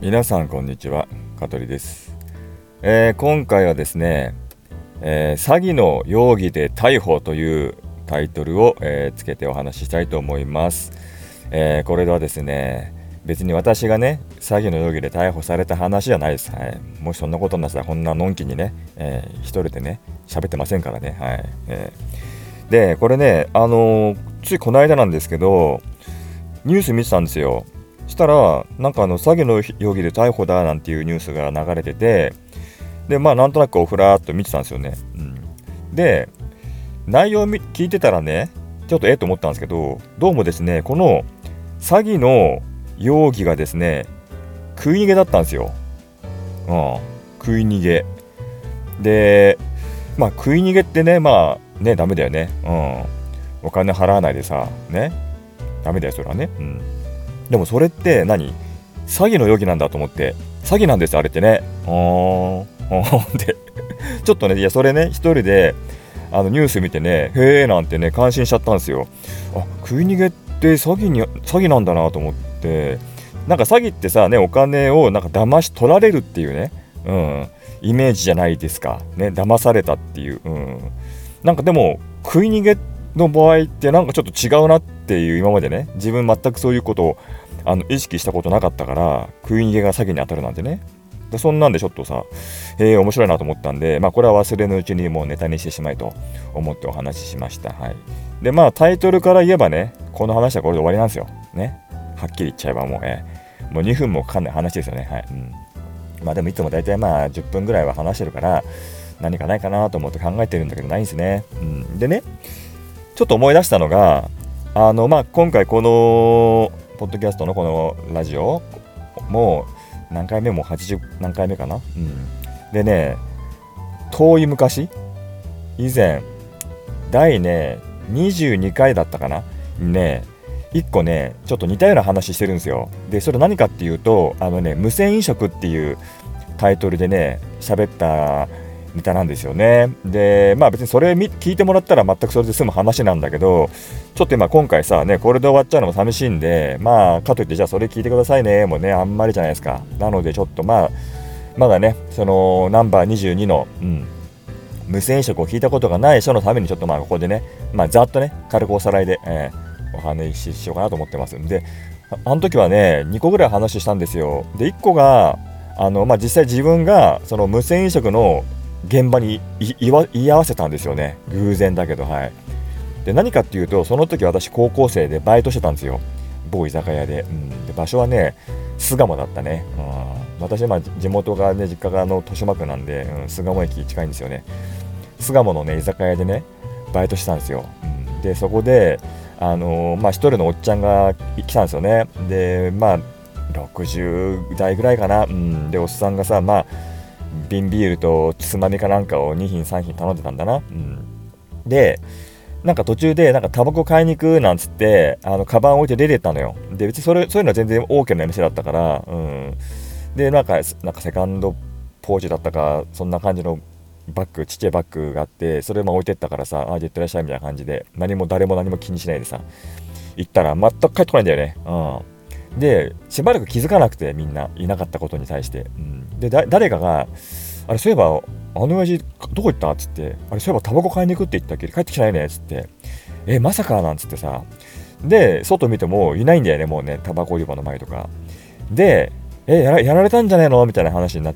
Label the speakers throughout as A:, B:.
A: 皆さんこんにちは、香取です。今回はですね、詐欺の容疑で逮捕というタイトルを、つけてお話ししたいと思います。これはですね、別に私がね詐欺の容疑で逮捕された話じゃないです。はい、もしそんなことになったらこんなのんきにね、一人でね喋ってませんからね。はい、でこれね、ついこの間なんですけどニュース見てたんですよ。したらなんか詐欺の容疑で逮捕だなんていうニュースが流れてて、でまあなんとなくふらーっと見てたんですよね。で内容聞いてたらね、ちょっとと思ったんですけど、どうもですねこの詐欺の容疑がですね食い逃げだったんですよ。食い逃げで、まあ食い逃げってね、まあねダメだよね。お金払わないでさね、ダメだよそれはね。でもそれって詐欺の容疑なんだと思って、詐欺なんですあれってね。でちょっとね、いやそれね一人でニュース見てね、へえなんてね感心しちゃったんですよ。食い逃げって詐欺なんだなと思って、なんか詐欺ってさね、お金をなんか騙し取られるっていうね、イメージじゃないですかね。騙されたっていう、なんかでも食い逃げの場合ってなんかちょっと違うなっていう、今までね自分全くそういうことを意識したことなかったから、食い逃げが詐欺に当たるなんてね。でそんなんでちょっとさ、面白いなと思ったんで、これは忘れぬうちにもうネタにしてしまいと思ってお話ししました。はい。でタイトルから言えばね、この話はこれで終わりなんですよね。はっきり言っちゃえばもう2分もかかんない話ですよね。はい。でもいつも大体10分ぐらいは話してるから、何かないかなと思って考えてるんだけどないんですね。でね、ちょっと思い出したのが、今回このポッドキャストのこのラジオもう何回目も80何回目かな。でね、遠い昔、以前第ね22回だったかなね、1個ねちょっと似たような話してるんですよ。でそれ何かっていうと、無銭飲食っていうタイトルでね喋ったネタなんですよね。で別にそれ聞いてもらったら全くそれで済む話なんだけど、ちょっと今回さねこれで終わっちゃうのも寂しいんで、かといってじゃあそれ聞いてくださいねもうねあんまりじゃないですか。なのでちょっとまだねそのナンバー22の、無銭飲食を聞いたことがない人のためにちょっとここでねざっとね軽くおさらいで、お話ししようかなと思ってますんで、あの時はね2個ぐらい話したんですよ。で1個が実際自分がその無銭飲食の現場に言い合わせたんですよね。偶然だけど。はい。で何かっていうと、その時私高校生でバイトしてたんですよ、某居酒屋で。で場所はね巣鴨だったね。私地元がね実家が豊島区なんで、巣鴨駅近いんですよね。巣鴨のね居酒屋でねバイトしてたんですよ。でそこで一人のおっちゃんが来たんですよね。で60代ぐらいかな。でおっさんがさ瓶ビールとつまみかなんかを2品3品頼んでたんだな。でなんか途中でタバコ買いに行くなんつってカバン置いて出てったのよ。で別にそういうのは全然 OK な店だったから、でなんかセカンドポーチだったかそんな感じのちっちゃいバッグがあって、それ置いてったからさ、じゃあ行ってらっしゃいみたいな感じで、誰も何も気にしないでさ行ったら全く帰ってこないんだよね。でしばらく気づかなくて、みんないなかったことに対して。で誰かがあれそういえば親父どこ行ったっつって、あれそういえばタバコ買いに行くって言ったっけ、帰ってきてないねっつって、まさかなんつってさ、で外見てもいないんだよね、もうねタバコ売り場の前とかで、やられたんじゃねえのみたいな話になって、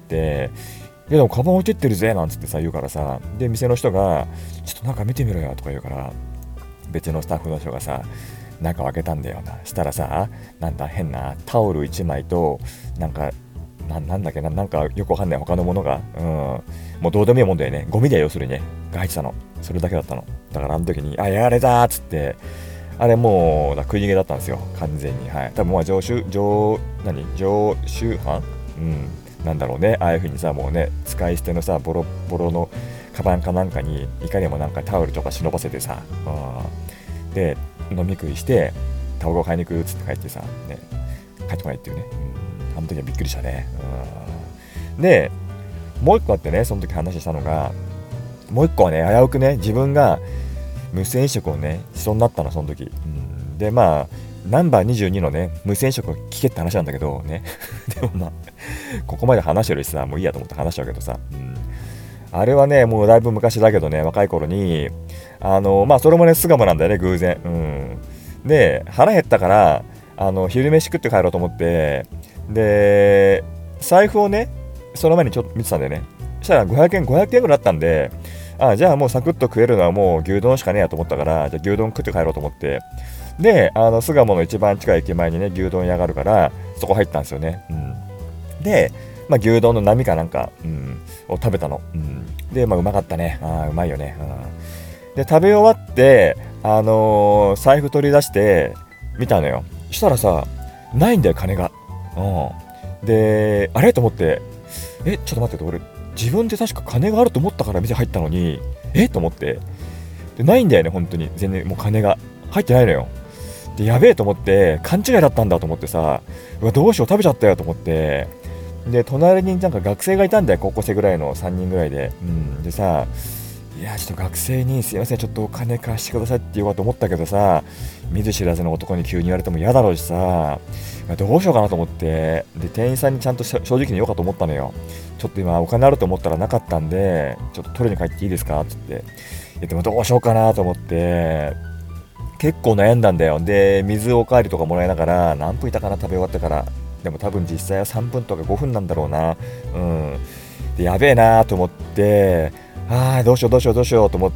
A: いやでもカバン置いてってるぜなんつってさ言うからさ、で店の人がちょっと中見てみろよとか言うから、別のスタッフの人がさ中を開けたんだよな。したらさ、なんだ変なタオル1枚となんだっけな、なんかよくわかんない他のものが、もうどうでもいいもんだよね。ゴミだよ要するにね、が入ってたの。それだけだったの。だからあの時にやられたっつって、あれもう食い逃げだったんですよ完全に。はい。多分常習犯、なんだろうね、ああいう風にさもうね使い捨てのさボロボロのカバンかなんかにいかにもタオルとか忍ばせてさ、で飲み食いしてタバコ買いに行くっつって帰ってさ、ね、帰ってこないっていうね。あの時はびっくりしたね。でもう一個あってね、その時話したのが、もう一個はね危うくね自分が無銭飲食をねしそうになったのその時。でナンバー22のね無線色を聞けって話なんだけどねでもまあここまで話してるしさ、もういいやと思って話しちゃうけどさ、あれはねもうだいぶ昔だけどね、若い頃にまあそれもね巣鴨なんだよね、偶然。で腹減ったから昼飯食って帰ろうと思って、で財布をねその前にちょっと見てたんだよね。そしたら500円ぐらいだったんで、じゃあもうサクッと食えるのはもう牛丼しかねえやと思ったから、じゃあ牛丼食って帰ろうと思って、で巣鴨の一番近い駅前にね牛丼屋があるから、そこ入ったんですよね。で、まあ、牛丼の波かなんか、を食べたの。で、まあ、うまかったね。うまいよね。で食べ終わって、財布取り出して見たのよ。したらさ、ないんだよ金が。であれと思って、ちょっと待って、俺自分で確か金があると思ったから店入ったのに、と思って、でないんだよね、本当に。全然もう金が入ってないのよ。でやべえと思って、勘違いだったんだと思ってさ、うわどうしよう、食べちゃったよと思って、で隣になんか学生がいたんだよ、高校生ぐらいの3人ぐらいで。でさ、いやちょっと学生にすいません、ちょっとお金貸してくださいって言おうと思ったけどさ、見ず知らずの男に急に言われても嫌だろうしさ、どうしようかなと思って、で店員さんにちゃんと正直に言おうかと思ったのよ。ちょっと今お金あると思ったらなかったんで、ちょっと取りに帰っていいですかって言って、でもどうしようかなと思って結構悩んだんだよ。で水おかわりとかもらいながら、何分いたかな、食べ終わってから。でも多分実際は3分とか5分なんだろうな。でやべえなと思って、どうしようと思って、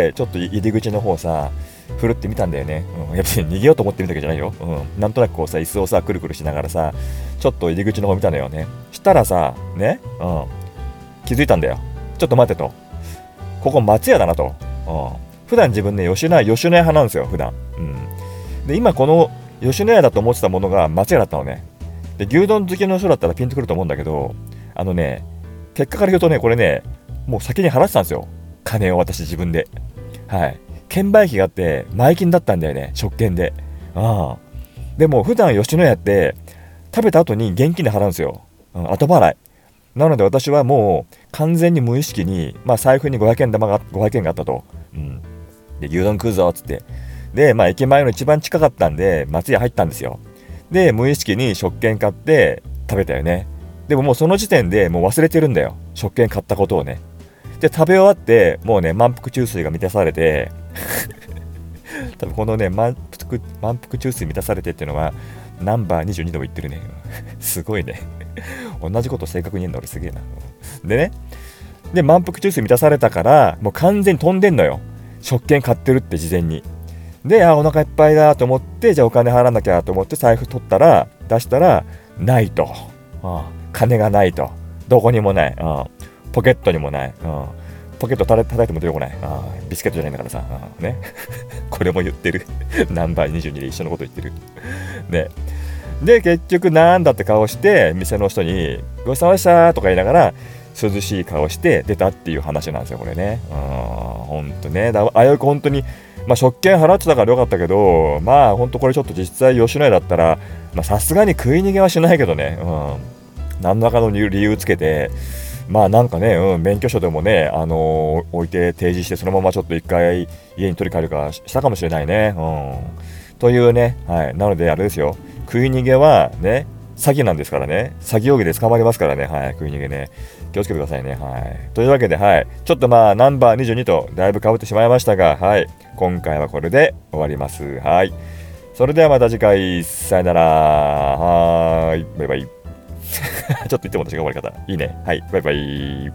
A: ちょっと入り口の方さふるってみたんだよね。やっぱり逃げようと思ってみたわけじゃないよ。なんとなくこうさ、椅子をさくるくるしながらさ、ちょっと入り口の方見たのよね。したらさね、気づいたんだよ。ちょっと待ってと、ここ松屋だなと。普段自分ね吉野家派なんですよ、普段。で今この吉野家だと思ってたものが松屋だったのね。で牛丼好きの人だったらピンとくると思うんだけど、結果から言うとね、これねもう先に払ってたんですよ、金を。私自分で券売機があって前金だったんだよね、食券で。でも普段吉野家って食べた後に現金で払うんですよ、後払いなので。私はもう完全に無意識に、財布に500円があったと。で牛丼食うぞっつって、で駅前の一番近かったんで松屋入ったんですよ。で無意識に食券買って食べたよね。でももうその時点でもう忘れてるんだよ、食券買ったことをね。で食べ終わってもうね満腹中枢が満たされて多分このね満腹中枢満たされてっていうのはナンバー22でも言ってるねすごいね同じこと正確に言うんだ俺、すげえな。でね、で満腹中枢満たされたからもう完全に飛んでんのよ、食券買ってるって事前に。でお腹いっぱいだと思って、じゃあお金払わなきゃと思って財布取ったら、出したらないと。金がないと。どこにもない。ポケットにもない。ポケット叩いても出てこない。ビスケットじゃないんだからさ。ねこれも言ってるナンバー22で一緒のこと言ってるね。で結局なんだって顔して店の人にごちそうさまでしたとか言いながら涼しい顔して出たっていう話なんですよ、これね。ほんとね、あやうく本当に食券払ってたからよかったけど、ほんとこれちょっと実際吉野家だったらさすがに食い逃げはしないけどね、何らかの理由つけて、なんかね、免許証でもね、置いて提示してそのままちょっと一回家に取り帰るかしたかもしれないね。というね、なのであれですよ、食い逃げはね詐欺なんですからね、詐欺容疑で捕まりますからね。食い逃げね、気をつけてくださいね。というわけで、ちょっとナンバー22とだいぶ被ってしまいましたが、今回はこれで終わります。それではまた次回、さよなら。バイバイちょっと言っても私が終わり方いいね。バイバイ。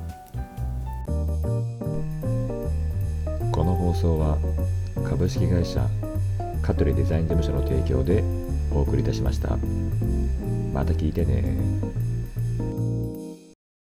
B: この放送は株式会社香取デザイン事務所の提供でお送りいたしました。また聞いてね。